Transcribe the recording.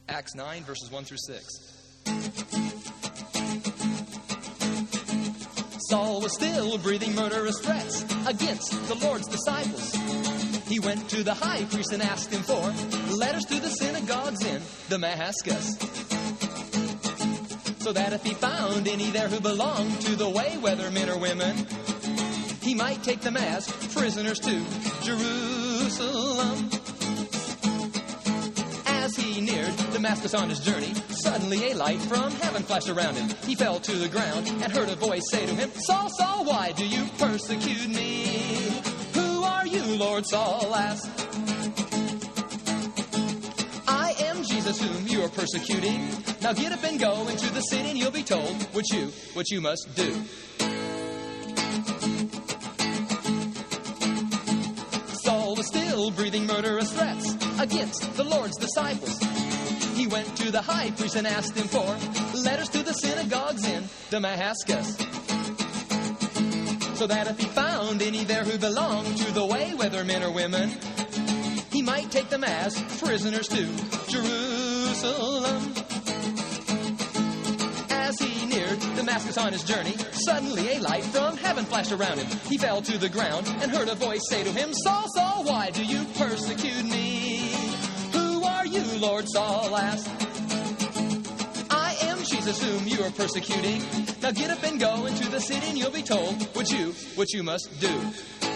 Acts 9, verses 1 through 6. Saul was still breathing murderous threats against the Lord's disciples. He went to the high priest and asked him for letters to the synagogues in Damascus, so that if he found any there who belonged to the way, whether men or women, he might take them as prisoners to Jerusalem. As he neared Damascus on his journey, suddenly a light from heaven flashed around him. He fell to the ground and heard a voice say to him, Saul, Saul, why do you persecute me? Who are you, Lord? Saul asked. I am Jesus whom you are persecuting. Now get up and go into the city and you'll be told what you must do. Saul was still breathing murderous threats against the Lord's disciples. He went to the high priest and asked him for letters to the synagogues in Damascus, so that if he found any there who belonged to the way, whether men or women, he might take them as prisoners to Jerusalem. As he neared Damascus on his journey, suddenly a light from heaven flashed around him. He fell to the ground and heard a voice say to him, Saul, Saul, why do you persecute me? Who are you, Lord? Saul asked. I am Jesus whom you are persecuting. Now get up and go into the city and you'll be told what you must do.